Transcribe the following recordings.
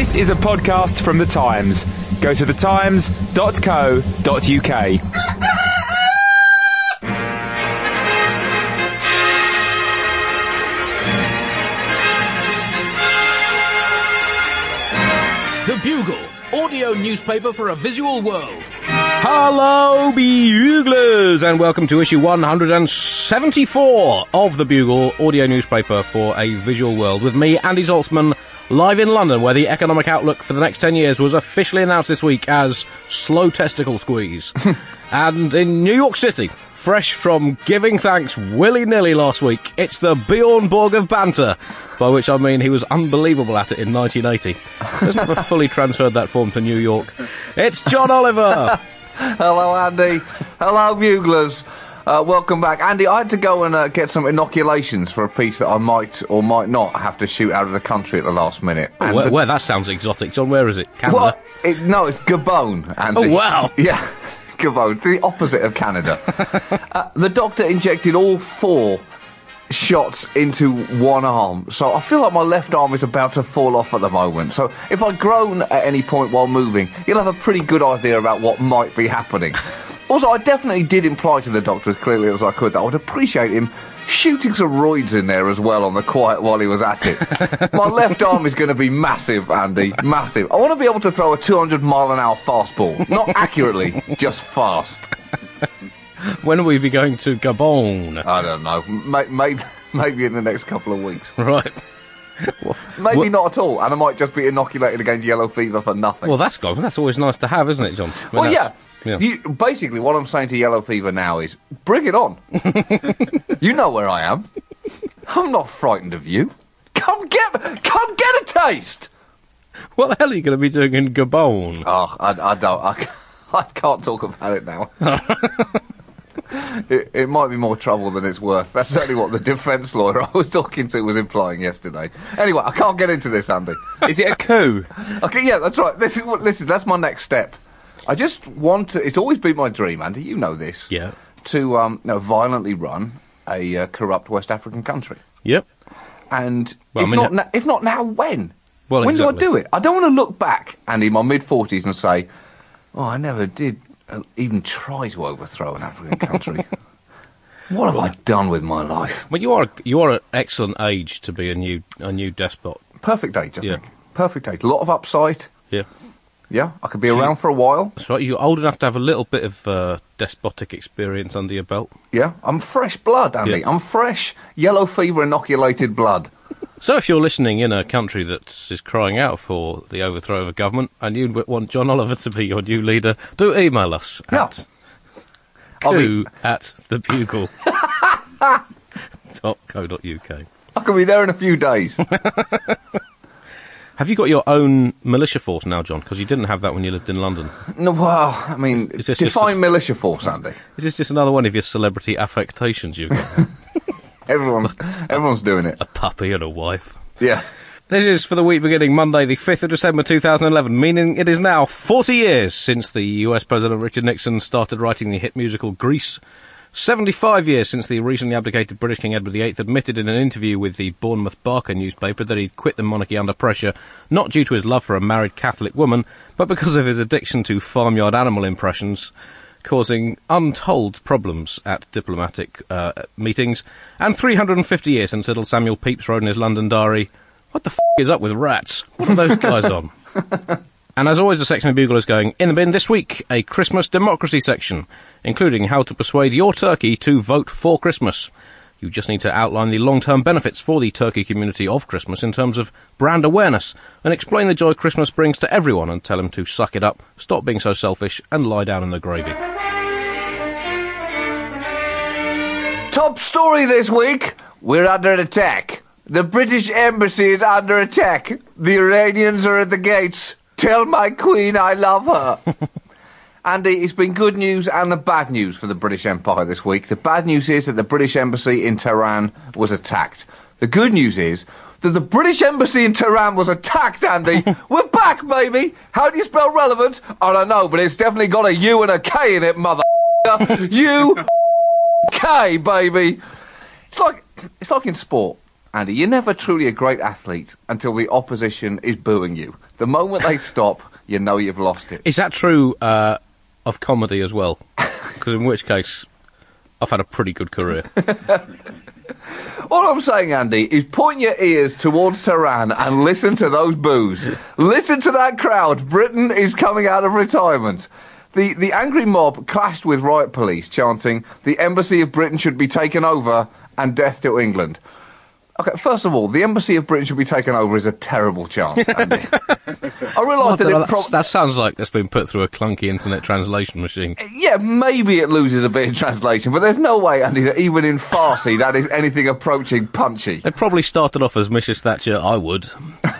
This is a podcast from The Times. Go to thetimes.co.uk. The Bugle, audio newspaper for a visual world. Hello, Buglers, and welcome to issue 174 of The Bugle, audio newspaper for a visual world, with me, Andy Zaltzman, live in London, where the economic outlook for the next 10 years was officially announced this week as slow testicle squeeze. And in New York City, fresh from giving thanks willy-nilly last week, it's the Bjorn Borg of banter, by which I mean he was unbelievable at it in 1980. Let's never fully transferred that form to New York. It's John Oliver! Hello, Andy. Hello, Buglers. Welcome back. Andy, I had to go and get some inoculations for a piece that I might or might not have to shoot out of the country at the last minute. Where that sounds exotic. John, where is it? Canada? No, it's Gabon, Andy. Oh, wow. Yeah, Gabon, the opposite of Canada. The doctor injected all 4 shots into one arm, so I feel like my left arm is about to fall off at the moment. So if I groan at any point while moving, you'll have a pretty good idea about what might be happening. Also, I definitely did imply to the doctor as clearly as I could that I would appreciate him shooting some roids in there as well on the quiet while he was at it. My left arm is going to be massive, Andy, massive. I want to be able to throw a 200-mile-an-hour fastball. Not accurately, just fast. When will we be going to Gabon? I don't know. Maybe in the next couple of weeks. Right. Maybe not at all, and I might just be inoculated against yellow fever for nothing. Well, that's always nice to have, isn't it, John? Well, yeah. Basically, what I'm saying to yellow fever now is, bring it on. You know where I am. I'm not frightened of you. Come get a taste. What the hell are you going to be doing in Gabon? Oh, I can't talk about it now. It might be more trouble than it's worth. That's certainly what the defence lawyer I was talking to was implying yesterday. Anyway, I can't get into this, Andy. Is it a coup? Okay, yeah, that's right. Listen, that's my next step. I just want to... It's always been my dream, Andy, you know this. Yeah. To violently run a corrupt West African country. Yep. And if not now, when? Well, when exactly. do I do it? I don't want to look back, Andy, in my mid-40s and say, oh, I never did even try to overthrow an African country. What have I done with my life? Well, you are at excellent age to be a new despot. Perfect age, I think. Perfect age. A lot of upside. Yeah. Yeah, I could be around for a while. That's right, you're old enough to have a little bit of despotic experience under your belt. Yeah, I'm fresh blood, Andy. Yeah. I'm fresh yellow fever inoculated blood. So if you're listening in a country that is crying out for the overthrow of a government and you want John Oliver to be your new leader, do email us at coup@thebugle.co.uk. I could be there in a few days. Have you got your own militia force now, John? Because you didn't have that when you lived in London. No, well, I mean, define militia force, Andy. Is this just another one of your celebrity affectations you've got? Everyone's doing it. A puppy and a wife. Yeah. This is for the week beginning Monday, the 5th of December 2011, meaning it is now 40 years since the US President Richard Nixon started writing the hit musical Grease. 75 years since the recently abdicated British King Edward VIII admitted in an interview with the Bournemouth Barker newspaper that he'd quit the monarchy under pressure, not due to his love for a married Catholic woman, but because of his addiction to farmyard animal impressions, causing untold problems at diplomatic meetings. And 350 years since little Samuel Pepys wrote in his London diary, "What the f*** is up with rats? What are those guys on?" And as always, the section of Bugle is going in the bin this week, a Christmas democracy section, including how to persuade your turkey to vote for Christmas. You just need to outline the long-term benefits for the turkey community of Christmas in terms of brand awareness, and explain the joy Christmas brings to everyone, and tell them to suck it up, stop being so selfish, and lie down in the gravy. Top story this week. We're under attack. The British Embassy is under attack. The Iranians are at the gates. Tell my queen I love her. Andy, it's been good news and the bad news for the British Empire this week. The bad news is that the British Embassy in Tehran was attacked. The good news is that the British Embassy in Tehran was attacked, Andy. We're back, baby. How do you spell relevant? I don't know, but it's definitely got a U and a K in it, mother. U-K, baby. It's like in sport. Andy, you're never truly a great athlete until the opposition is booing you. The moment they stop, you know you've lost it. Is that true of comedy as well? Because in which case, I've had a pretty good career. All I'm saying, Andy, is point your ears towards Tehran and listen to those boos. Listen to that crowd. Britain is coming out of retirement. The angry mob clashed with riot police, chanting, "The Embassy of Britain should be taken over," and "Death to England." Okay, first of all, the Embassy of Britain should be taken over is a terrible chant, Andy. I realise that sounds like it's been put through a clunky internet translation machine. Yeah, maybe it loses a bit in translation, but there's no way, Andy, that even in Farsi that is anything approaching punchy. It probably started off as Mrs. Thatcher, I would.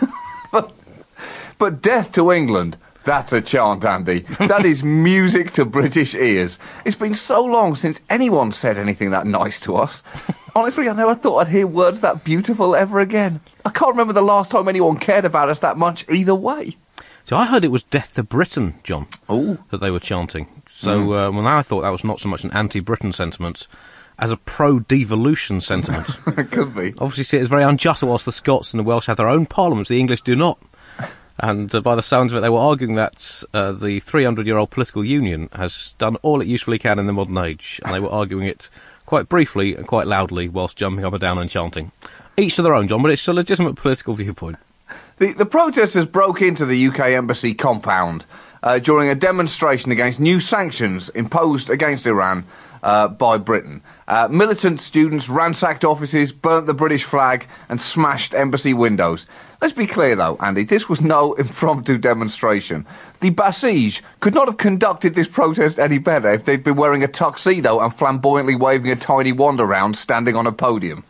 But "Death to England," that's a chant, Andy. That is music to British ears. It's been so long since anyone said anything that nice to us. Honestly, I never thought I'd hear words that beautiful ever again. I can't remember the last time anyone cared about us that much either way. So I heard it was "Death to Britain," John, Ooh. that they were chanting. So well, now I thought that was not so much an anti-Britain sentiment as a pro-devolution sentiment. It could be. Obviously see it as very unjust whilst the Scots and the Welsh have their own parliaments, the English do not. And by the sounds of it, they were arguing that the 300-year-old political union has done all it usefully can in the modern age, and they were arguing it quite briefly and quite loudly whilst jumping up and down and chanting. Each to their own, John, but it's a legitimate political viewpoint. The protesters broke into the UK Embassy compound during a demonstration against new sanctions imposed against Iran by Britain. Militant students ransacked offices, burnt the British flag and smashed embassy windows. Let's be clear though, Andy, this was no impromptu demonstration. The Basij could not have conducted this protest any better if they'd been wearing a tuxedo and flamboyantly waving a tiny wand around standing on a podium.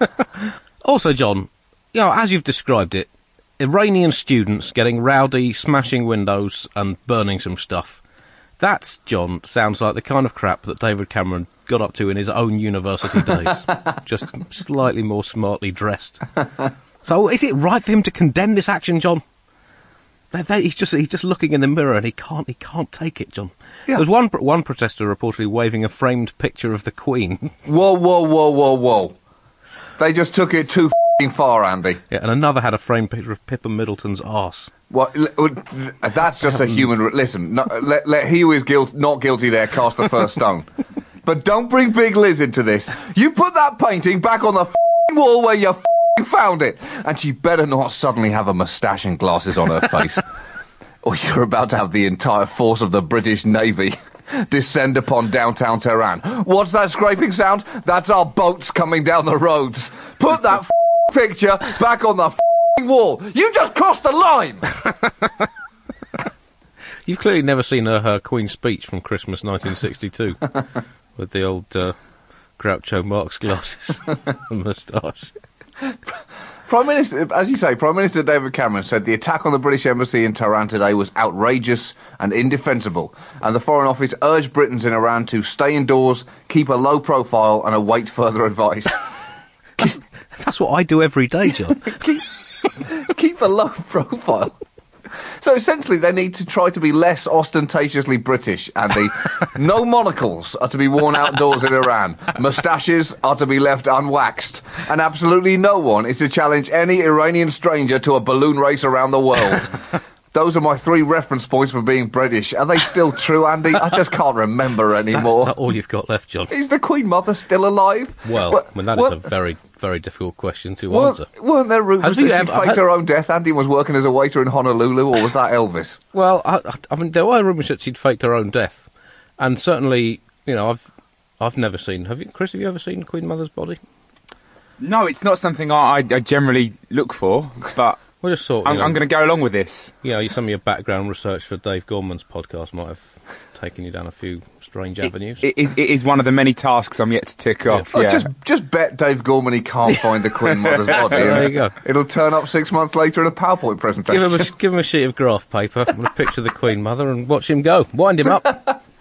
Also, John, as you've described it, Iranian students getting rowdy, smashing windows and burning some stuff. That, John, sounds like the kind of crap that David Cameron got up to in his own university days. Just slightly more smartly dressed. So is it right for him to condemn this action, John? He's just looking in the mirror and he can't take it, John. Yeah. There's one protester reportedly waving a framed picture of the Queen. Whoa. They just took it too far, Andy. Yeah, and another had a framed picture of Pippa Middleton's arse. Well, that's just a human... Listen, let he who is not guilty there cast the first stone. But don't bring Big Liz into this. You put that painting back on the wall where you found it. And she better not suddenly have a moustache and glasses on her face. Or you're about to have the entire force of the British Navy descend upon downtown Tehran. What's that scraping sound? That's our boats coming down the roads. Put that picture back on the wall. You just crossed the line. You've clearly never seen her Queen's speech from Christmas 1962 with the old Groucho Marx glasses and moustache. Prime Minister, as you say, Prime Minister David Cameron said the attack on the British Embassy in Tehran today was outrageous and indefensible, and the Foreign Office urged Britons in Iran to stay indoors, keep a low profile and await further advice. That's what I do every day, John. Keep a low profile. So essentially they need to try to be less ostentatiously British, Andy. No monocles are to be worn outdoors in Iran. Moustaches are to be left unwaxed. And absolutely no one is to challenge any Iranian stranger to a balloon race around the world. Those are my 3 reference points for being British. Are they still true, Andy? I just can't remember anymore. That's not all you've got left, John. Is the Queen Mother still alive? Well, that is a very, very difficult question to answer. Weren't there rumours that she faked her own death? Andy was working as a waiter in Honolulu, or was that Elvis? Well, I mean, there were rumours that she'd faked her own death. And certainly, I've never seen... Have you, Chris, have you ever seen Queen Mother's body? No, it's not something I generally look for, but... We just thought, I'm going to go along with this. Some of your background research for Dave Gorman's podcast might have taken you down a few strange avenues. It is one of the many tasks I'm yet to tick off. Yeah. Just bet Dave Gorman he can't find the Queen Mother's body. There you go. It'll turn up 6 months later in a PowerPoint presentation. Give him a sheet of graph paper and a picture of the Queen Mother and watch him go. Wind him up.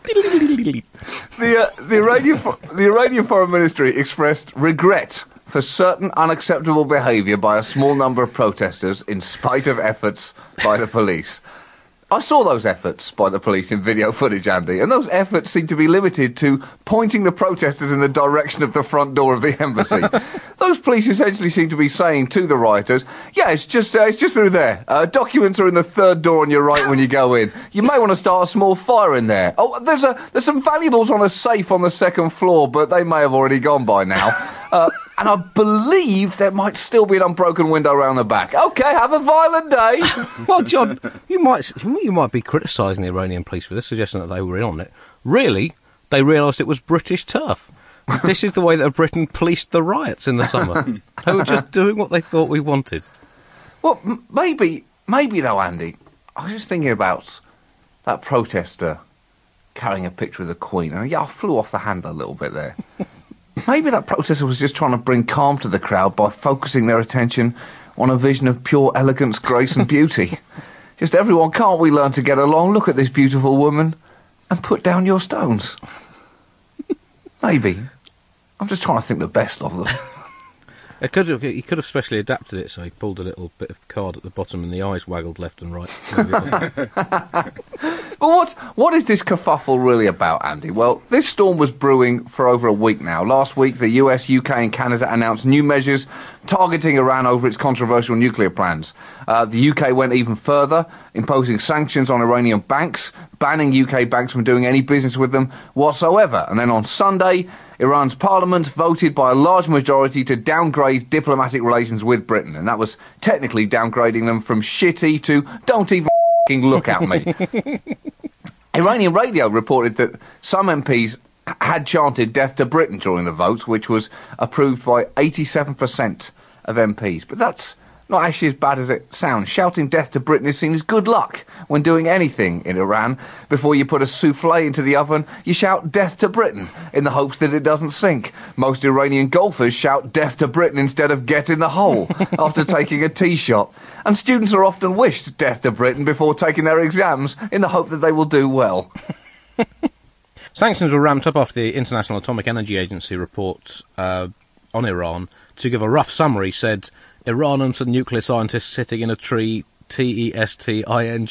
The Iranian Foreign Ministry expressed regret for certain unacceptable behaviour by a small number of protesters in spite of efforts by the police. I saw those efforts by the police in video footage, Andy, and those efforts seem to be limited to pointing the protesters in the direction of the front door of the embassy. Those police essentially seem to be saying to the rioters, yeah, it's just through there. Documents are in the third door on your right when you go in. You may want to start a small fire in there. Oh, there's some valuables on a safe on the second floor, but they may have already gone by now. And I believe there might still be an unbroken window around the back. OK, have a violent day. Well, John, you might be criticising the Iranian police for this, suggesting that they were in on it. Really, they realised it was British turf. This is the way that Britain policed the riots in the summer. They were just doing what they thought we wanted. Well, maybe though, Andy, I was just thinking about that protester carrying a picture of the Queen. And I flew off the handle a little bit there. Maybe that protester was just trying to bring calm to the crowd by focusing their attention on a vision of pure elegance, grace and beauty. Just everyone, can't we learn to get along? Look at this beautiful woman and put down your stones. Maybe. I'm just trying to think the best of them. He could have specially adapted it, so he pulled a little bit of card at the bottom and the eyes waggled left and right. But what is this kerfuffle really about, Andy? Well, this storm was brewing for over a week now. Last week, the US, UK and Canada announced new measures targeting Iran over its controversial nuclear plans. The UK went even further, imposing sanctions on Iranian banks, banning UK banks from doing any business with them whatsoever. And then on Sunday, Iran's parliament voted by a large majority to downgrade diplomatic relations with Britain. And that was technically downgrading them from shitty to don't even look at me. Iranian radio reported that some MPs had chanted death to Britain during the vote, which was approved by 87% of MPs. But that's not actually as bad as it sounds. Shouting death to Britain is seen as good luck when doing anything in Iran. Before you put a souffle into the oven, you shout death to Britain in the hopes that it doesn't sink. Most Iranian golfers shout death to Britain instead of get in the hole after taking a tee shot. And students are often wished death to Britain before taking their exams in the hope that they will do well. Sanctions were ramped up after the International Atomic Energy Agency report on Iran. To give a rough summary, said Iran and some nuclear scientists sitting in a tree, testing.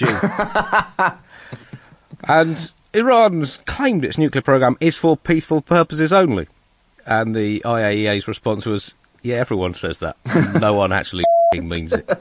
And Iran's claimed its nuclear program is for peaceful purposes only. And the IAEA's response was, yeah, everyone says that. No one actually means it.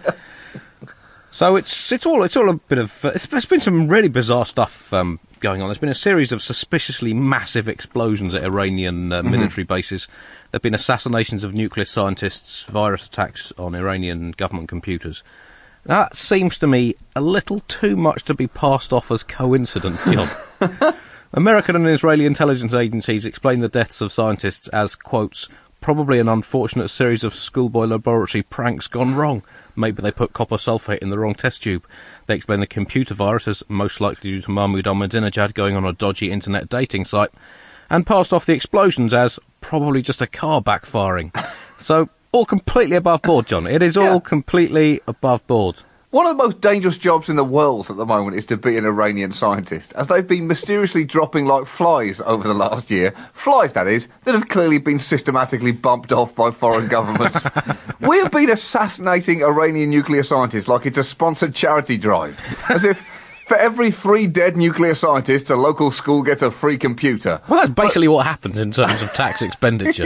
So it's all a bit of... there's been some really bizarre stuff going on. There's been a series of suspiciously massive explosions at Iranian military bases. There have been assassinations of nuclear scientists, virus attacks on Iranian government computers. Now, that seems to me a little too much to be passed off as coincidence, John. American and Israeli intelligence agencies explain the deaths of scientists as, quotes, probably an unfortunate series of schoolboy laboratory pranks gone wrong. Maybe they put copper sulfate in the wrong test tube. They explain the computer virus as most likely due to Mahmoud Ahmadinejad going on a dodgy internet dating site, and passed off the explosions as probably just a car backfiring. So, all completely above board, John. It is all completely above board. One of the most dangerous jobs in the world at the moment is to be an Iranian scientist, as they've been mysteriously dropping like flies over the last year. Flies, that is, that have clearly been systematically bumped off by foreign governments. We have been assassinating Iranian nuclear scientists like it's a sponsored charity drive, as if for every 3 dead nuclear scientists, a local school gets a free computer. Well, that's basically what happens in terms of tax expenditure.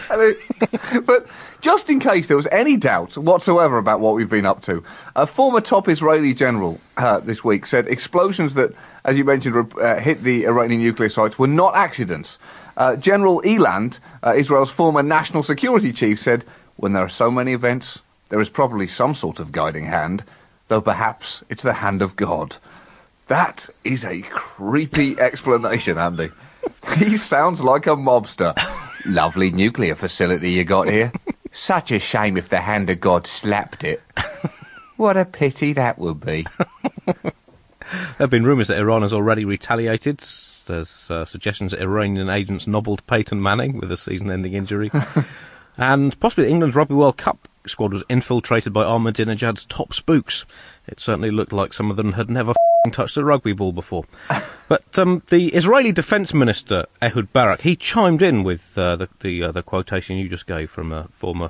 But just in case there was any doubt whatsoever about what we've been up to, a former top Israeli general this week said explosions that, as you mentioned, hit the Iranian nuclear sites were not accidents. General Eland, Israel's former national security chief, said, when there are so many events, there is probably some sort of guiding hand, though perhaps it's the hand of God. That is a creepy explanation, Andy. He sounds like a mobster. Lovely nuclear facility you got here. Such a shame if the hand of God slapped it. What a pity that would be. There have been rumours that Iran has already retaliated. There's suggestions that Iranian agents nobbled Peyton Manning with a season-ending injury. And possibly England's Rugby World Cup squad was infiltrated by Ahmadinejad's top spooks. It certainly looked like some of them had never touched a rugby ball before. But the Israeli Defence Minister, Ehud Barak, he chimed in with the quotation you just gave from a former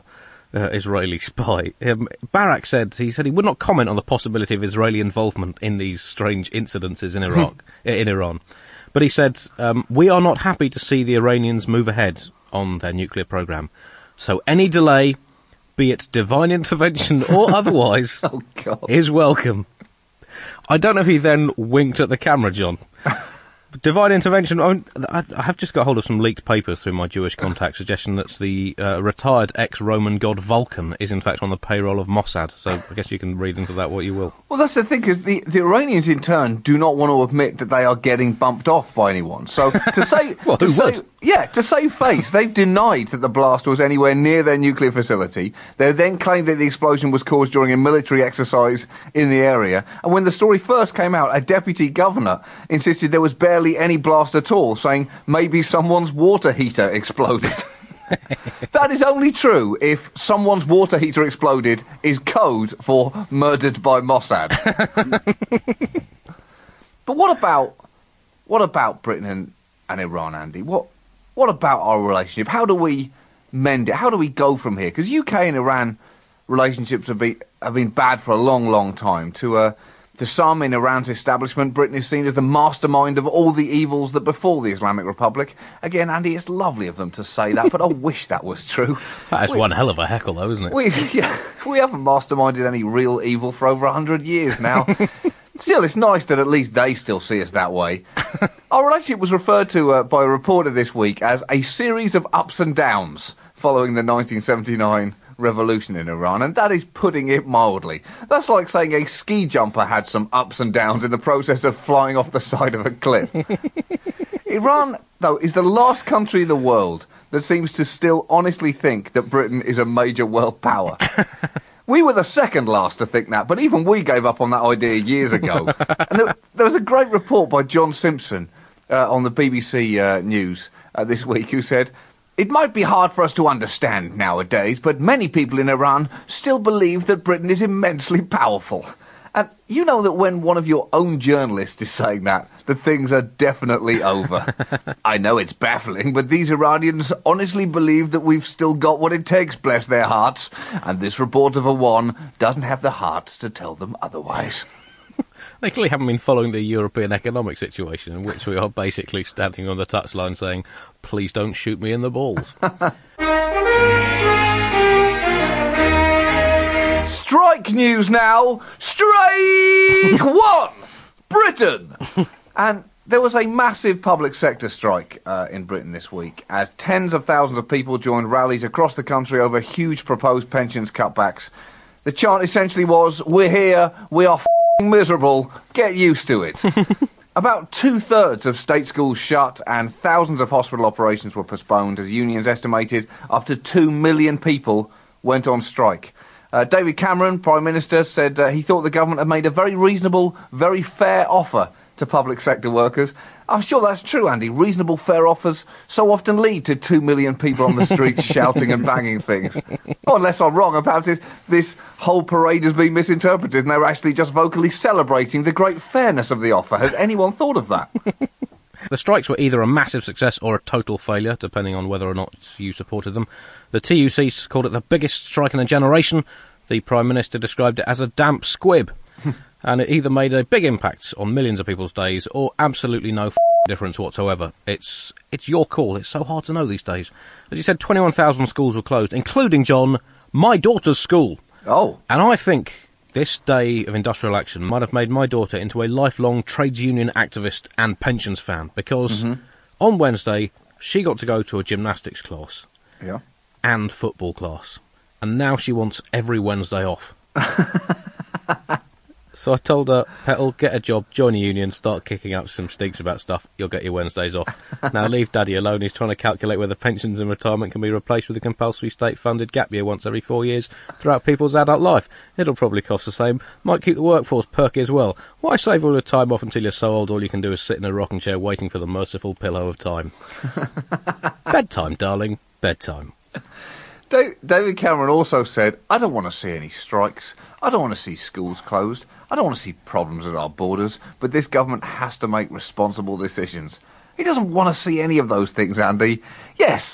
Israeli spy. Barak said he would not comment on the possibility of Israeli involvement in these strange incidences in Iraq, in Iran. But he said, we are not happy to see the Iranians move ahead on their nuclear program. So any delay, be it divine intervention or otherwise, is welcome. I don't know if he then winked at the camera, John. Divine intervention. I have just got hold of some leaked papers through my Jewish contact suggesting that the retired ex-Roman god Vulcan is in fact on the payroll of Mossad. So I guess you can read into that what you will. Well, that's the thing, because the Iranians in turn do not want to admit that they are getting bumped off by anyone. So to say, well, to save face, they've denied that the blast was anywhere near their nuclear facility. They then claimed that the explosion was caused during a military exercise in the area. And when the story first came out, a deputy governor insisted there was barely any blast at all, saying maybe someone's water heater exploded. That is only true if someone's water heater exploded is code for murdered by Mossad. But what about Britain and Iran, Andy? What about our relationship? How do we mend it? How do we go from here? Because UK and Iran relationships have been bad for a long, long time. To some in Iran's establishment, Britain is seen as the mastermind of all the evils that befall the Islamic Republic. Again, Andy, it's lovely of them to say that, but I wish that was true. That is one hell of a heckle, though, isn't it? We haven't masterminded any real evil for over 100 years now. Still, it's nice that at least they still see us that way. Our relationship was referred to by a reporter this week as a series of ups and downs following the 1979 revolution in Iran, and that is putting it mildly. That's like saying a ski jumper had some ups and downs in the process of flying off the side of a cliff. Iran, though, is the last country in the world that seems to still honestly think that Britain is a major world power. We were the second last to think that, but even we gave up on that idea years ago. And there was a great report by John Simpson on the BBC News this week who said, "It might be hard for us to understand nowadays, but many people in Iran still believe that Britain is immensely powerful." And you know that when one of your own journalists is saying that things are definitely over. I know it's baffling, but these Iranians honestly believe that we've still got what it takes, bless their hearts, and this reporter for one doesn't have the hearts to tell them otherwise. They clearly haven't been following the European economic situation, in which we are basically standing on the touchline saying, please don't shoot me in the balls. Strike news now! Strike one! Britain! And there was a massive public sector strike in Britain this week, as tens of thousands of people joined rallies across the country over huge proposed pensions cutbacks. The chant essentially was, we're here, we are miserable, get used to it. About 2/3 of state schools shut and thousands of hospital operations were postponed as unions estimated up to 2 million people went on strike. David Cameron, Prime Minister, said he thought the government had made a very reasonable, very fair offer to public sector workers. I'm sure that's true, Andy. Reasonable, fair offers so often lead to 2 million people on the streets shouting and banging things. Or unless I'm wrong about it, this whole parade has been misinterpreted and they're actually just vocally celebrating the great fairness of the offer. Has anyone thought of that? The strikes were either a massive success or a total failure, depending on whether or not you supported them. The TUC called it the biggest strike in a generation. The Prime Minister described it as a damp squib. And it either made a big impact on millions of people's days or absolutely no difference whatsoever. It's your call. It's so hard to know these days. As you said, 21,000 schools were closed, including, John, my daughter's school. Oh. And I think this day of industrial action might have made my daughter into a lifelong trades union activist and pensions fan, because on Wednesday she got to go to a gymnastics class and football class, and now she wants every Wednesday off. So I told her, Petal, get a job, join a union, start kicking up some stinks about stuff, you'll get your Wednesdays off. Now leave Daddy alone, he's trying to calculate whether pensions and retirement can be replaced with a compulsory state-funded gap year once every 4 years throughout people's adult life. It'll probably cost the same, might keep the workforce perky as well. Why save all your time off until you're so old all you can do is sit in a rocking chair waiting for the merciful pillow of time? Bedtime, darling, bedtime. David Cameron also said, I don't want to see any strikes. I don't want to see schools closed. I don't want to see problems at our borders. But this government has to make responsible decisions. He doesn't want to see any of those things, Andy. Yes,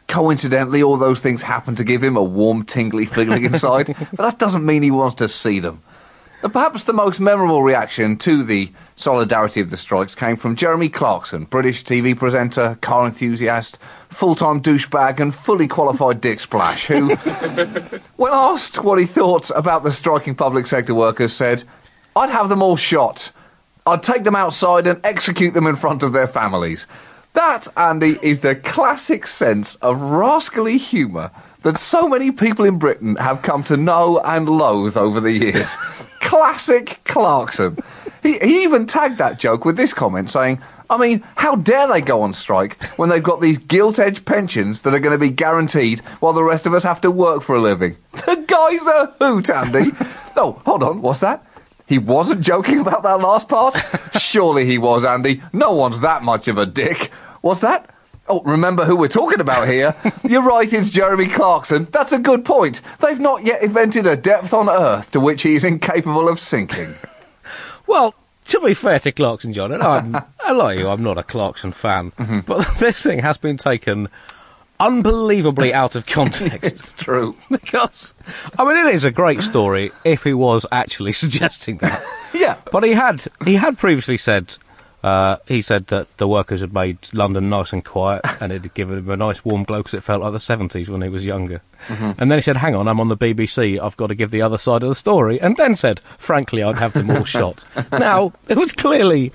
Coincidentally, all those things happen to give him a warm, tingly feeling inside, but that doesn't mean he wants to see them. And perhaps the most memorable reaction to the solidarity of the strikes came from Jeremy Clarkson, British TV presenter, car enthusiast, full-time douchebag and fully qualified dick splash, who, when asked what he thought about the striking public sector workers, said, "I'd have them all shot. I'd take them outside and execute them in front of their families." That, Andy, is the classic sense of rascally humour that so many people in Britain have come to know and loathe over the years. Classic Clarkson. He even tagged that joke with this comment saying, "I mean, how dare they go on strike when they've got these gilt-edged pensions that are going to be guaranteed while the rest of us have to work for a living." The guy's a hoot, Andy. Oh, hold on, what's that? He wasn't joking about that last part? Surely he was, Andy. No one's that much of a dick. What's that? Oh, remember who we're talking about here? You're right, it's Jeremy Clarkson. That's a good point. They've not yet invented a depth on Earth to which he is incapable of sinking. Well, to be fair to Clarkson, John, and I like you, I'm not a Clarkson fan, but this thing has been taken unbelievably out of context. It's true. Because, I mean, it is a great story if he was actually suggesting that. Yeah. But he had previously said, he said that the workers had made London nice and quiet and it had given him a nice warm glow because it felt like the 70s when he was younger. And then he said, hang on, I'm on the BBC, I've got to give the other side of the story. And then said, frankly, I'd have them all shot. Now, it was clearly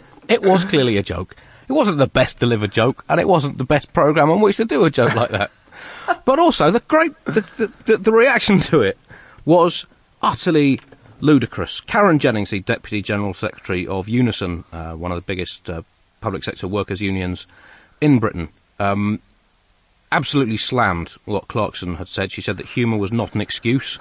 a joke. It wasn't the best delivered joke, and it wasn't the best programme on which to do a joke like that. But also, the reaction to it was utterly ludicrous. Karen Jennings, the Deputy General Secretary of Unison, one of the biggest public sector workers' unions in Britain, absolutely slammed what Clarkson had said. She said that humour was not an excuse.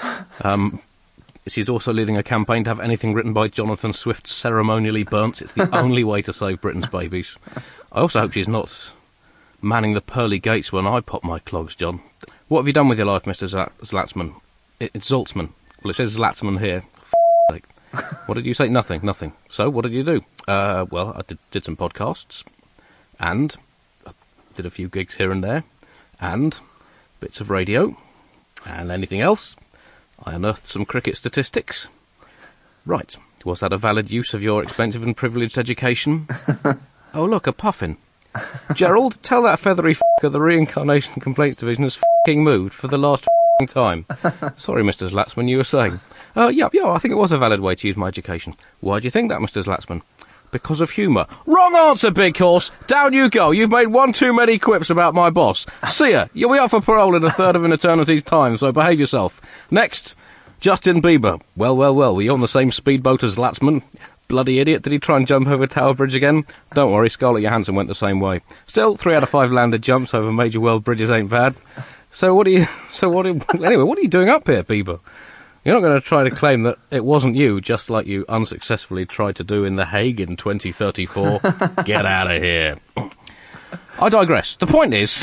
She's also leading a campaign to have anything written by Jonathan Swift ceremonially burnt. It's the only way to save Britain's babies. I also hope she's not manning the pearly gates when I pop my clogs, John. What have you done with your life, Mr. Zlatsman? It's Zaltzman. Well, it says Zlatsman here. Sake. What did you say? Nothing. So, what did you do? Well, I did some podcasts, and I did a few gigs here and there, and bits of radio, and anything else. I unearthed some cricket statistics. Right. Was that a valid use of your expensive and privileged education? Oh, look, a puffin. Gerald, tell that feathery f***er the reincarnation complaints division has f***ing moved for the last f***ing time. Sorry, Mr. Zlatsman, you were saying. Yeah, I think it was a valid way to use my education. Why do you think that, Mr. Zlatsman? Because of humour. Wrong answer, big horse! Down you go! You've made one too many quips about my boss. See ya! You'll be up for parole in a third of an eternity's time, so behave yourself. Next, Justin Bieber. Well, were you on the same speedboat as Zlatsman? Bloody idiot, did he try and jump over Tower Bridge again? Don't worry, Scarlett Johansson went the same way. Still, 3 out of 5 landed jumps over major world bridges ain't bad. Anyway, what are you doing up here, Bieber? You're not going to try to claim that it wasn't you, just like you unsuccessfully tried to do in The Hague in 2034. Get out of here. I digress. The point is,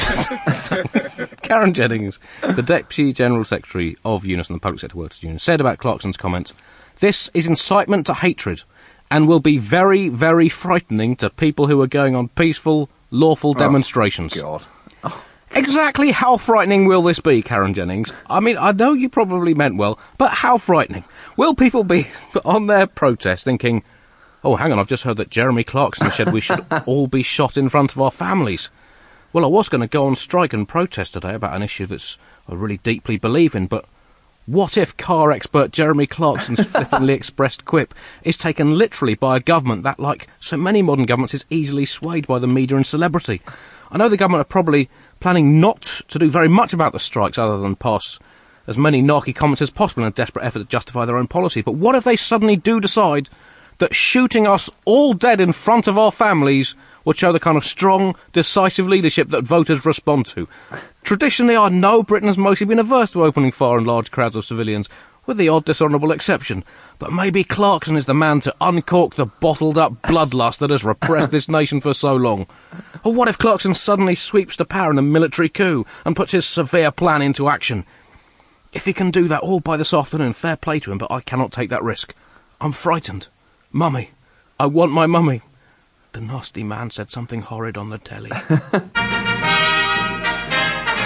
Karen Jennings, the Deputy General Secretary of Unison, the Public Sector Workers' Union, said about Clarkson's comments, "This is incitement to hatred and will be very, very frightening to people who are going on peaceful, lawful demonstrations." God. Exactly how frightening will this be, Karen Jennings? I mean, I know you probably meant well, but how frightening? Will people be on their protest thinking, oh, hang on, I've just heard that Jeremy Clarkson said we should all be shot in front of our families. Well, I was going to go on strike and protest today about an issue that's I really deeply believe in, but what if car expert Jeremy Clarkson's flippantly expressed quip is taken literally by a government that, like so many modern governments, is easily swayed by the media and celebrity? I know the government are probably planning not to do very much about the strikes other than pass as many narky comments as possible in a desperate effort to justify their own policy. But what if they suddenly do decide that shooting us all dead in front of our families would show the kind of strong, decisive leadership that voters respond to? Traditionally, I know Britain has mostly been averse to opening fire on large crowds of civilians, with the odd dishonourable exception. But maybe Clarkson is the man to uncork the bottled-up bloodlust that has repressed this nation for so long. Or what if Clarkson suddenly sweeps to power in a military coup and puts his severe plan into action? If he can do that all by this afternoon, fair play to him, but I cannot take that risk. I'm frightened. Mummy. I want my mummy. The nasty man said something horrid on the telly.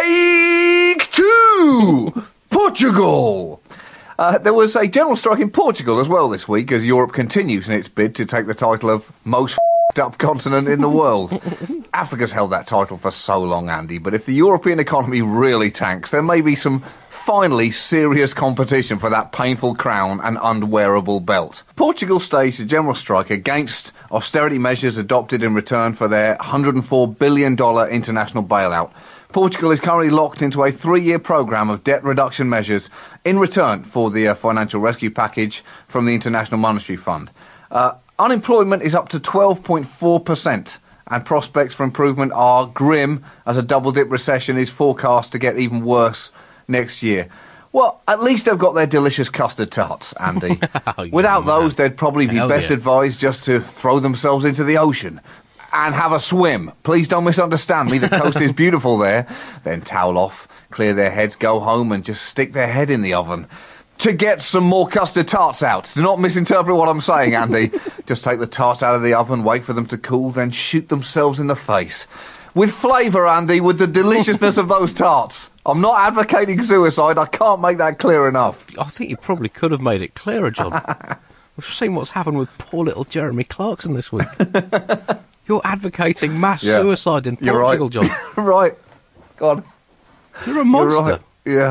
Strike 2! Portugal! There was a general strike in Portugal as well this week as Europe continues in its bid to take the title of most f***ed up continent in the world. Africa's held that title for so long, Andy, but if the European economy really tanks, there may be some finally serious competition for that painful crown and unwearable belt. Portugal staged a general strike against austerity measures adopted in return for their $104 billion international bailout. Portugal is currently locked into a 3-year programme of debt reduction measures in return for the financial rescue package from the International Monetary Fund. Unemployment is up to 12.4%, and prospects for improvement are grim as a double-dip recession is forecast to get even worse next year. Well, at least they've got their delicious custard tarts, Andy. Without those, they'd probably be advised just to throw themselves into the ocean and have a swim. Please don't misunderstand me, the coast is beautiful there. Then towel off, clear their heads, go home and just stick their head in the oven to get some more custard tarts out. Do not misinterpret what I'm saying, Andy. Just take the tarts out of the oven, wait for them to cool, then shoot themselves in the face. With flavour, Andy, with the deliciousness of those tarts. I'm not advocating suicide, I can't make that clear enough. I think you probably could have made it clearer, John. We've seen what's happened with poor little Jeremy Clarkson this week. You're advocating mass suicide in Portugal, John. Right. God. You're a monster. Right. Yeah.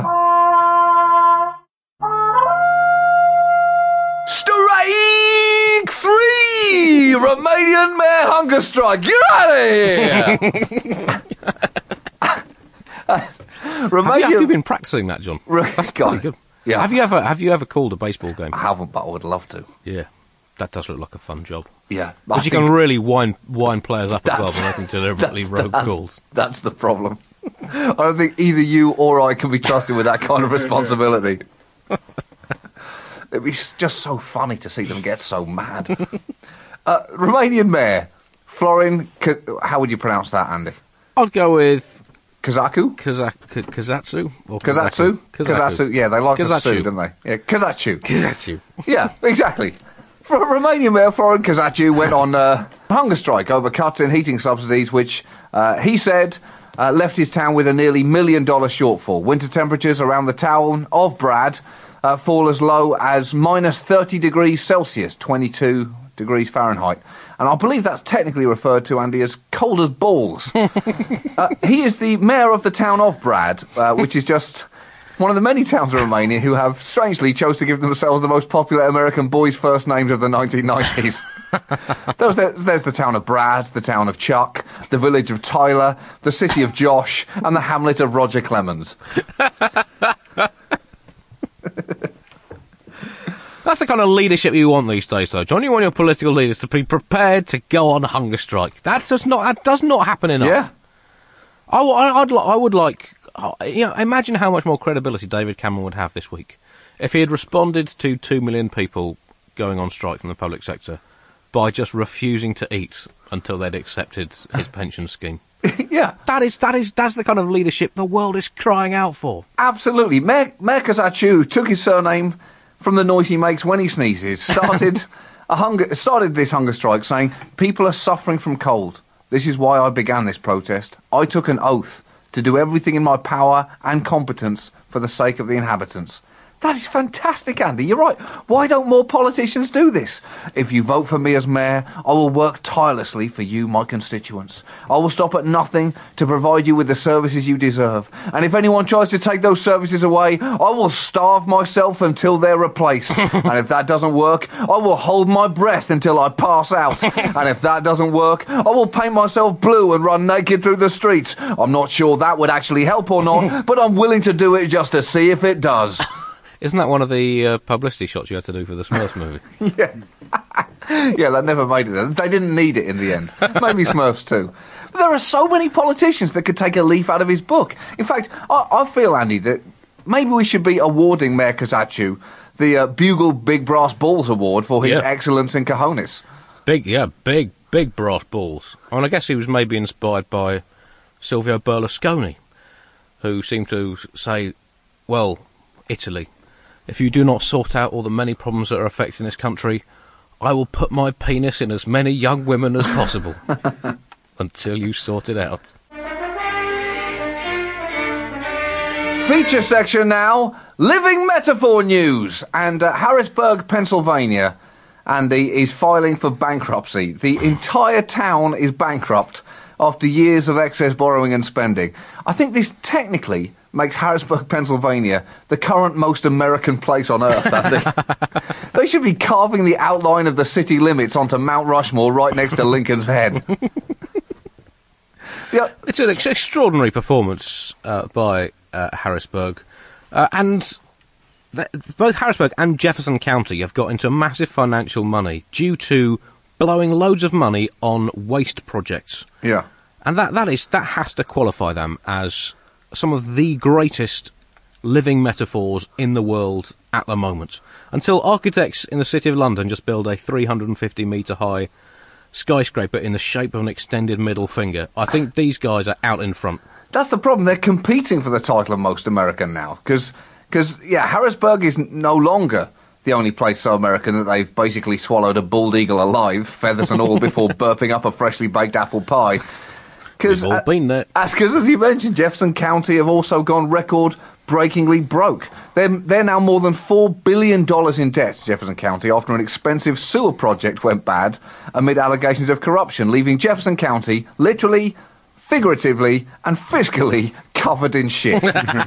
Strike 3! Romanian mayor hunger strike. Get out of here! Have you been practising that, John? That's pretty good. Yeah. Have you ever called a baseball game? I haven't, but I would love to. Yeah. That does look like a fun job. Yeah. Because you can really wind players up as well by making deliberately rogue calls. That's the problem. I don't think either you or I can be trusted with that kind of responsibility. It'd be just so funny to see them get so mad. Romanian mayor, Florin, how would you pronounce that, Andy? I'd go with... Kazaku? Kazatsu? Or Kazatsu? Kazatsu, yeah, they like the Su, don't they? Yeah, Kazatsu. Yeah, exactly. Romanian mayor Florin Kazatsu went on a hunger strike over cuts in heating subsidies, which he said left his town with a nearly $1 million shortfall. Winter temperatures around the town of Brad fall as low as minus 30 degrees Celsius, 22 degrees Fahrenheit. And I believe that's technically referred to, Andy, as cold as balls. He is the mayor of the town of Brad, which is just one of the many towns in Romania who have, strangely, chose to give themselves the most popular American boys' first names of the 1990s. There's the town of Brad, the town of Chuck, the village of Tyler, the city of Josh, and the hamlet of Roger Clemens. That's the kind of leadership you want these days, though, John. You want your political leaders to be prepared to go on a hunger strike. That does not happen enough. Yeah. I would like... imagine how much more credibility David Cameron would have this week if he had responded to 2 million people going on strike from the public sector by just refusing to eat until they'd accepted his pension scheme. Yeah. That's the kind of leadership the world is crying out for. Absolutely. Mayor Kazatsu took his surname from the noise he makes when he sneezes. Started this hunger strike saying, people are suffering from cold. This is why I began this protest. I took an oath to do everything in my power and competence for the sake of the inhabitants. That is fantastic, Andy. You're right. Why don't more politicians do this? If you vote for me as mayor, I will work tirelessly for you, my constituents. I will stop at nothing to provide you with the services you deserve. And if anyone tries to take those services away, I will starve myself until they're replaced. And if that doesn't work, I will hold my breath until I pass out. And if that doesn't work, I will paint myself blue and run naked through the streets. I'm not sure that would actually help or not, but I'm willing to do it just to see if it does. Isn't that one of the publicity shots you had to do for the Smurfs movie? Yeah. Yeah, they never made it. They didn't need it in the end. Maybe Smurfs too. But there are so many politicians that could take a leaf out of his book. In fact, I feel, Andy, that maybe we should be awarding Mayor Kazatsu the Bugle Big Brass Balls Award for his excellence in cojones. Big brass balls. I mean, I guess he was maybe inspired by Silvio Berlusconi, who seemed to say, well, Italy, if you do not sort out all the many problems that are affecting this country, I will put my penis in as many young women as possible until you sort it out. Feature section now, living metaphor news. And Harrisburg, Pennsylvania, Andy, is filing for bankruptcy. The entire town is bankrupt after years of excess borrowing and spending. I think this technically makes Harrisburg, Pennsylvania, the current most American place on earth, Andy. They should be carving the outline of the city limits onto Mount Rushmore right next to Lincoln's head. Yeah. It's an extraordinary performance by Harrisburg. And both Harrisburg and Jefferson County have got into massive financial money due to blowing loads of money on waste projects. Yeah. And that has to qualify them as some of the greatest living metaphors in the world at the moment. Until architects in the City of London just build a 350-metre high skyscraper in the shape of an extended middle finger, I think these guys are out in front. That's the problem. They're competing for the title of most American now. Because Harrisburg is no longer the only place so American that they've basically swallowed a bald eagle alive, feathers and all, before burping up a freshly baked apple pie. We've all been there. Because, as you mentioned, Jefferson County have also gone record-breakingly broke. They're now more than $4 billion in debt, Jefferson County, after an expensive sewer project went bad amid allegations of corruption, leaving Jefferson County literally, figuratively, and fiscally covered in shit.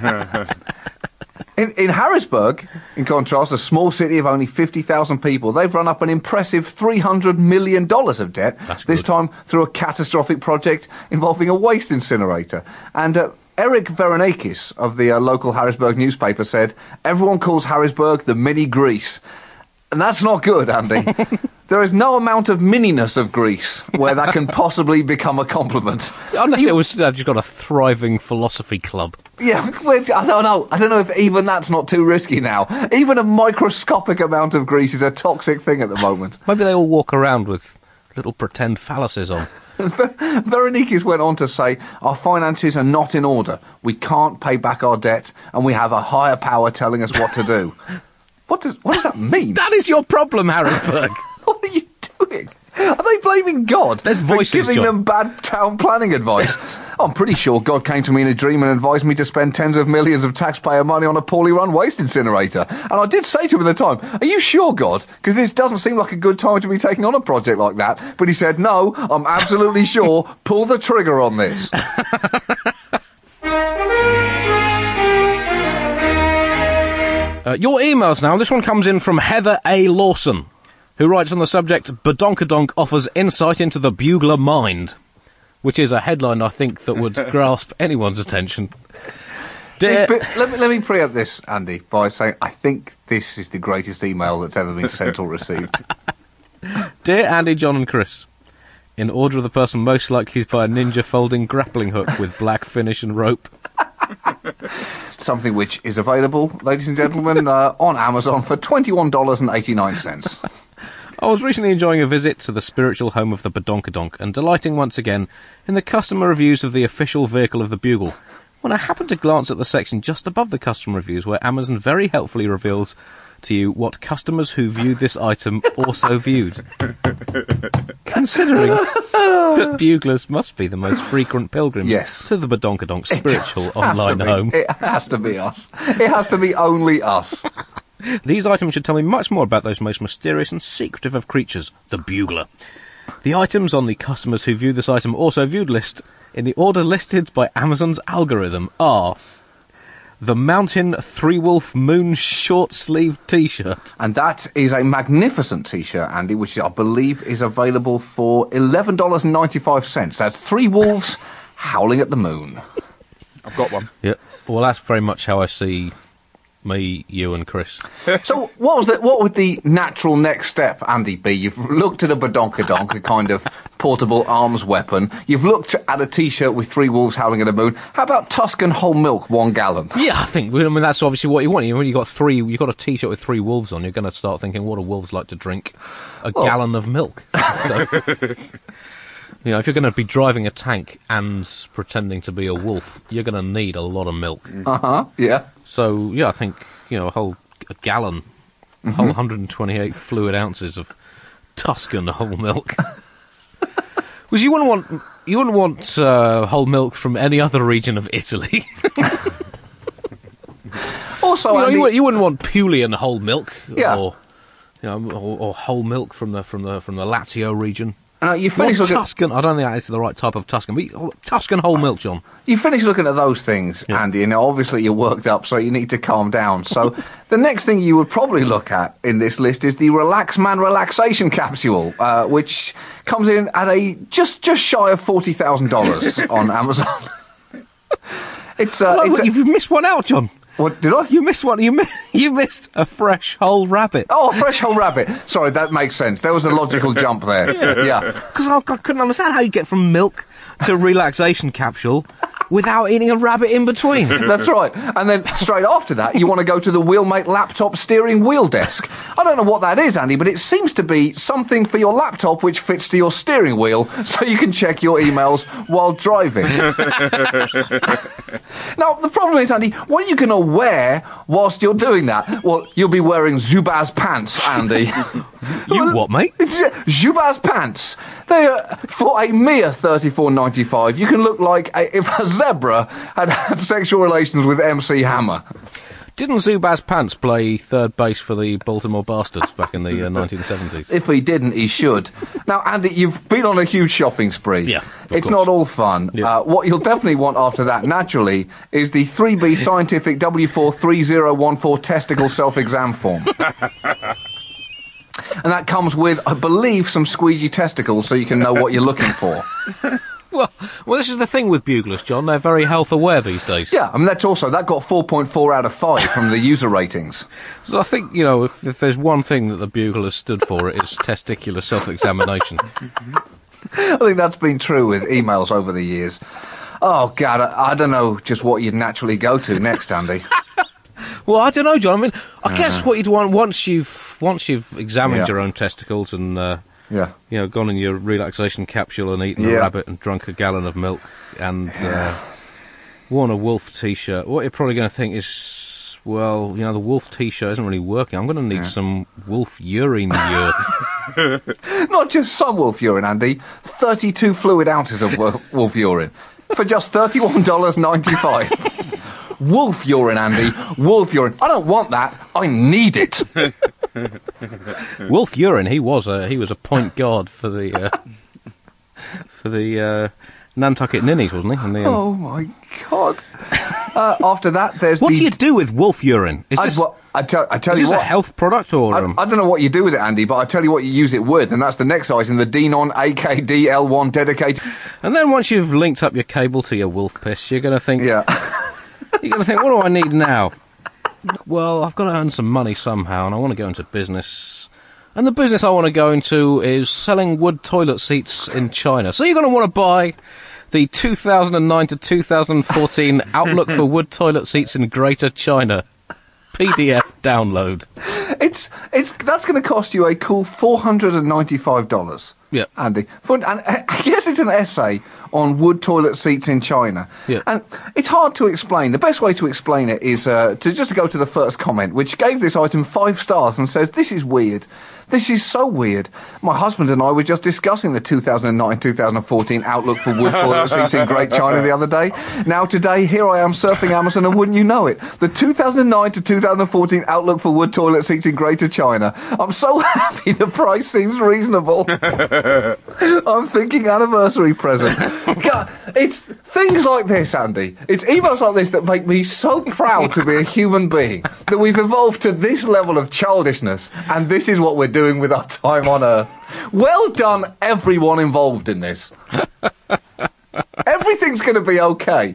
In Harrisburg, in contrast, a small city of only 50,000 people, they've run up an impressive $300 million of debt, this time through a catastrophic project involving a waste incinerator. And Eric Veronakis of the local Harrisburg newspaper said, "Everyone calls Harrisburg the mini Greece." And that's not good, Andy. There is no amount of mininess of Greece where that can possibly become a compliment. Unless it was just got a thriving philosophy club. Yeah, which, I don't know. I don't know if even that's not too risky now. Even a microscopic amount of Greece is a toxic thing at the moment. Maybe they all walk around with little pretend phalluses on. Veronikis went on to say, "Our finances are not in order. We can't pay back our debt, and we have a higher power telling us what to do." What does that mean? That is your problem, Harrisburg. What are you doing? Are they blaming God There's voices, for giving John. them bad town planning advice? I'm pretty sure God came to me in a dream and advised me to spend tens of millions of taxpayer money on a poorly run waste incinerator. And I did say to him at the time, "Are you sure, God? Because this doesn't seem like a good time to be taking on a project like that." But he said, "No, I'm absolutely sure. Pull the trigger on this." Your emails now. This one comes in from Heather A. Lawson, who writes on the subject, "Badonkadonk offers insight into the bugler mind," which is a headline, I think, that would grasp anyone's attention. Let me preempt this, Andy, by saying I think this is the greatest email that's ever been sent or received. Dear Andy, John and Chris, in order of the person most likely to buy a ninja folding grappling hook with black finish and rope. Something which is available, ladies and gentlemen, on Amazon for $21.89. I was recently enjoying a visit to the spiritual home of the Badonkadonk and delighting once again in the customer reviews of the official vehicle of the Bugle, when I happened to glance at the section just above the customer reviews where Amazon very helpfully reveals to you what customers who viewed this item also viewed. Considering that buglers must be the most frequent pilgrims to the Badonkadonk spiritual online home. It has to be us. It has to be only us. These items should tell me much more about those most mysterious and secretive of creatures, the bugler. The items on the customers who viewed this item also viewed list, in the order listed by Amazon's algorithm, are the Mountain Three Wolf Moon short-sleeved T-shirt. And that is a magnificent T-shirt, Andy, which I believe is available for $11.95. That's Three Wolves howling at the moon. I've got one. Yeah. Well, that's very much how I see me, you and Chris. So what would the natural next step, Andy, be? You've looked at a Badonkadonk, a kind of portable arms weapon. You've looked at a T-shirt with three wolves howling at the moon. How about Tuscan whole milk, 1 gallon? Yeah, I mean, that's obviously what you want. When you've got a T-shirt with 3 wolves on, you're going to start thinking, what do wolves like to drink? A gallon of milk. So, you know, if you're going to be driving a tank and pretending to be a wolf, you're going to need a lot of milk. Yeah. So, yeah, I think, a gallon, a whole 128 fluid ounces of Tuscan whole milk. Because you wouldn't want whole milk from any other region of Italy. also, Andy, you wouldn't want Pulian whole milk, Yeah. or whole milk from the Lazio region. you finish looking. Tuscan. I don't think that is the right type of Tuscan. But Tuscan whole milk, John. You finish looking at those things, Andy, and obviously you're worked up, so you need to calm down. So the next thing you would probably look at in this list is the Relax Man relaxation capsule, which comes in at a just shy of $40,000 on Amazon. You've missed one out, John. What did I? You missed one. You missed a fresh whole rabbit. Oh, a fresh whole rabbit. Sorry, that makes sense. There was a logical jump there. Yeah. Because I couldn't understand how you get from milk to relaxation capsule without eating a rabbit in between. That's right. And then straight after that, you want to go to the Wheelmate laptop steering wheel desk. I don't know what that is, Andy, but it seems to be something for your laptop which fits to your steering wheel so you can check your emails while driving. Now, the problem is, Andy, what are you going to wear whilst you're doing that? Well, you'll be wearing Zubaz pants, Andy. You what, mate? Zubaz pants. They're for a mere $34.95. You can look like if a zebra had sexual relations with MC Hammer. Didn't Zubaz Pants play third base for the Baltimore Bastards back in the 1970s? If he didn't, he should. Now, Andy, you've been on a huge shopping spree. Yeah, it's course. not all fun. Yeah. What you'll definitely want after that, naturally, is the 3B Scientific W43014 testicle self-exam form. And that comes with, I believe, some squeegee testicles so you can know what you're looking for. Well, this is the thing with buglers, John. They're very health aware these days. Yeah, I mean, that got 4.4 out of 5 from the user ratings. So I think, if there's one thing that the Bugle has stood for, it is testicular self-examination. I think that's been true with emails over the years. Oh, God, I don't know just what you'd naturally go to next, Andy. Well, I don't know, John. I mean, I guess what you'd want once you've examined your own testicles and gone in your relaxation capsule and eaten a rabbit and drunk a gallon of milk and worn a wolf T-shirt, what you're probably going to think is, well, the wolf T-shirt isn't really working. I'm going to need some wolf urine. Not just some wolf urine, Andy. 32 fluid ounces of wolf urine for just $31.95. Wolf urine, Andy. Wolf urine. I don't want that. I need it. Wolf Urine. He was a point guard for the Nantucket Ninnies, wasn't he? Oh my God! After that, there's what do you do with wolf urine? I tell you what. Is this a health product or? I don't know what you do with it, Andy, but I tell you what you use it with, and that's the next item: the Denon AKDL1 dedicated. And then once you've linked up your cable to your wolf piss, you're going to think, you're going to think, what do I need now? Well, I've got to earn some money somehow, and I want to go into business. And the business I want to go into is selling wood toilet seats in China. So you're going to want to buy the 2009 to 2014 Outlook for Wood Toilet Seats in Greater China PDF download. That's going to cost you a cool $495. Yeah, Andy. And I guess it's an essay on wood toilet seats in China. Yeah. And it's hard to explain. The best way to explain it is to go to the first comment, which gave this item 5 stars and says, "This is weird. This is so weird. My husband and I were just discussing the 2009-2014 Outlook for Wood Toilet Seats in Great China the other day. Now today, here I am surfing Amazon, and wouldn't you know it, the 2009 to 2014 Outlook for Wood Toilet Seats in Greater China. I'm so happy the price seems reasonable. I'm thinking anniversary present." God, it's things like this, Andy. It's emails like this that make me so proud to be a human being, that we've evolved to this level of childishness, and this is what we're doing with our time on Earth. Well done, everyone involved in this. Everything's going to be okay.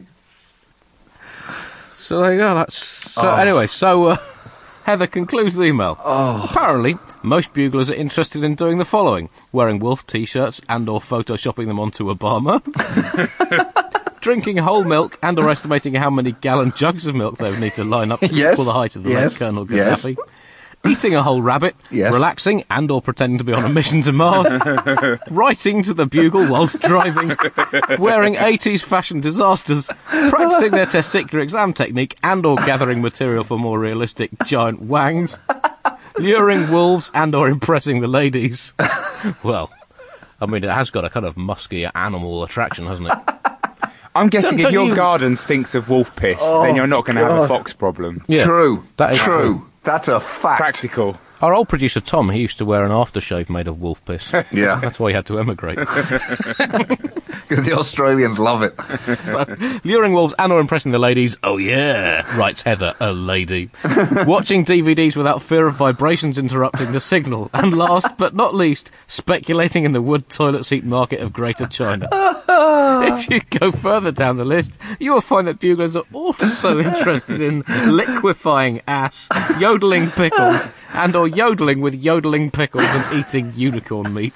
So there you go. Anyway, Heather concludes the email. Apparently, most buglers are interested in doing the following: wearing wolf T-shirts and or photoshopping them onto Obama, drinking whole milk and or estimating how many gallon jugs of milk they would need to line up to equal the height of the late Colonel Gaddafi, eating a whole rabbit, relaxing and or pretending to be on a mission to Mars, writing to the Bugle whilst driving, wearing 80s fashion disasters, practicing their testicular exam technique and or gathering material for more realistic giant wangs, luring wolves and or impressing the ladies. Well, I mean, it has got a kind of musky animal attraction, hasn't it? I'm guessing if Don't your you- garden stinks of wolf piss, then you're not going to have a fox problem. Yeah, True. that is true. That's a fact. Practical. Our old producer Tom, he used to wear an aftershave made of wolf piss. Yeah. That's why he had to emigrate. Because the Australians love it. Luring wolves and or impressing the ladies, oh yeah, writes Heather, a lady. Watching DVDs without fear of vibrations interrupting the signal. And last but not least, speculating in the wood toilet seat market of Greater China. If you go further down the list, you will find that buglers are also interested in liquefying ass, yodeling pickles, and or yodeling with yodeling pickles and eating unicorn meat.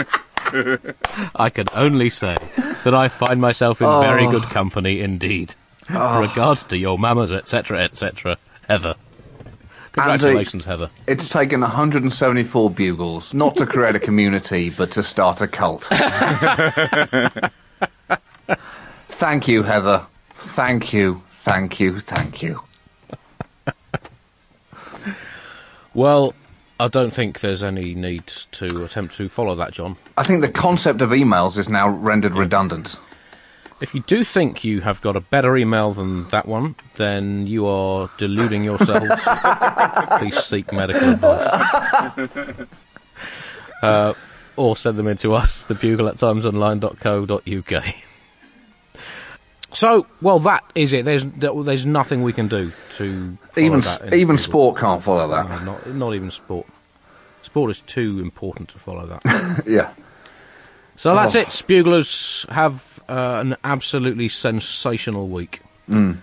I can only say that I find myself in very good company indeed. Regards to your mamas, etc., etc. Heather. Congratulations, Heather. It's taken 174 bugles, not to create a community, but to start a cult. Thank you, Heather. Thank you, thank you, thank you. Well, I don't think there's any need to attempt to follow that, John. I think the concept of emails is now rendered redundant. If you do think you have got a better email than that one, then you are deluding yourselves. Please seek medical advice. Or send them in to us, thebugle@timesonline.co.uk. So, well, that is it. There's nothing we can do to follow that. Even sport can't follow that. No, not even sport. Sport is too important to follow that. Yeah. So that's it. Buglers, have an absolutely sensational week. And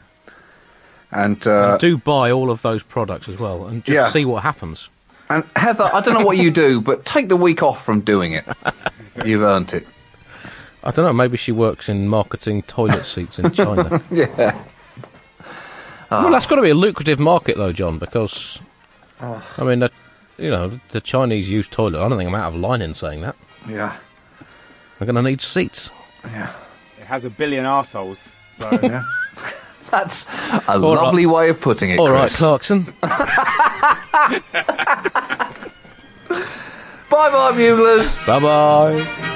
Do buy all of those products as well, and just see what happens. And Heather, I don't know what you do, but take the week off from doing it. You've earned it. I don't know, maybe she works in marketing toilet seats in China. Yeah. Well, that's got to be a lucrative market, though, John, because, I mean, the Chinese use toilet. I don't think I'm out of line in saying that. Yeah. They're going to need seats. Yeah. It has 1 billion arseholes, so... Yeah. That's a lovely way of putting it, All right, Chris. Clarkson. Bye-bye, buglers. Bye-bye.